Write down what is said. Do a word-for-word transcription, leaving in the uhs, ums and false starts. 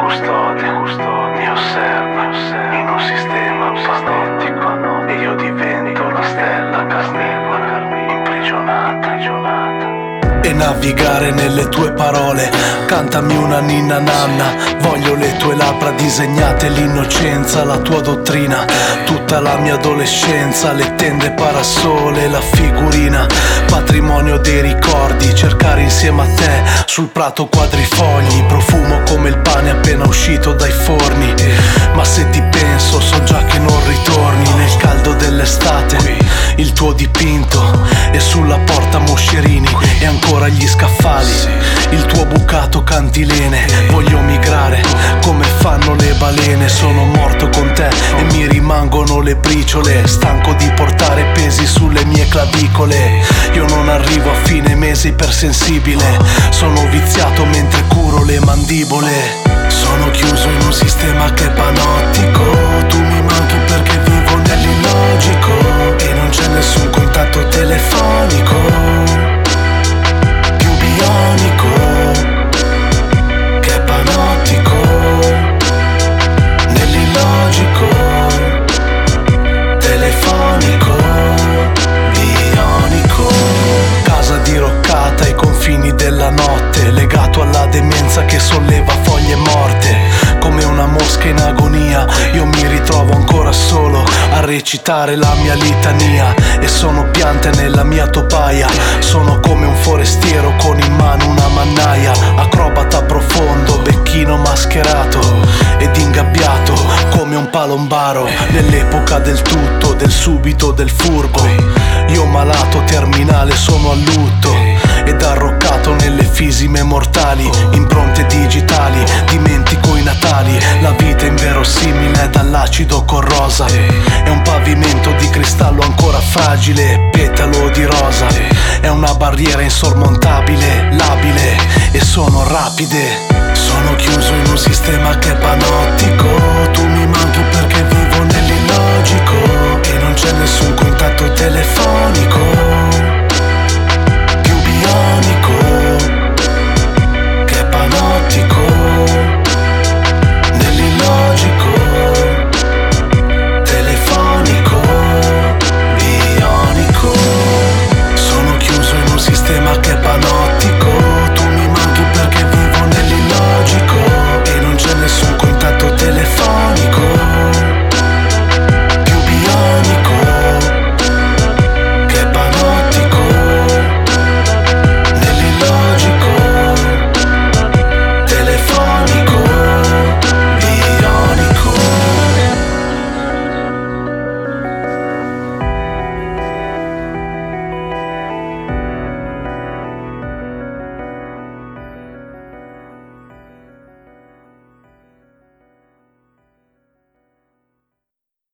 custode, mi osserva in un sistema panottico e io divento una stella carnivora imprigionata, imprigionata. E navigare nelle tue parole, cantami una ninna nanna. Voglio le tue labbra disegnate, l'innocenza, la tua dottrina. Tutta la mia adolescenza, le tende parasole, la figurina. Patrimonio dei ricordi, cercare insieme a te sul prato quadrifogli. Profumo come il pane appena uscito dai forni. Ma se ti penso so già che non ritorni. Nel caldo dell'estate il tuo dipinto e sulla porta moscerini e ancora gli scaffali, il tuo bucato cantilene. Voglio migrare come fanno le balene. Sono morto con te e mi rimangono le briciole. Stanco di portare pesi sulle mie clavicole. Io non arrivo a fine mese ipersensibile. Sono viziato mentre curo le mandibole. Sono chiuso in un sistema che è panottico. Tu mi manchi perché vivo nell'illogico e non c'è nessun contatto telefonico più bionico che è panottico nell'illogico telefonico bionico. Casa diroccata ai confini della notte, legato alla demenza che solleva foglie morte. Come una mosca in agonia io mi ritrovo ancora solo a recitare la mia litania. E sono piante nella mia topaia. Sono come un forestiero con in mano una mannaia. Acrobata profondo, becchino mascherato ed ingabbiato come un palombaro. Nell'epoca del tutto, del subito, del furbo. Io malato terminale sono a lutto ed arroccato nelle fisime mortali. Impronte digitali, dimentico i natali. La vita inverosimile è dall'acido corrosa. È un pavimento di cristallo ancora fragile, petalo di rosa. È una barriera insormontabile, labile e sono rapide. Sono chiuso in un sistema che è panottico. Tu mi manchi perché vivo nell'illogico e non c'è nessun contatto telefonico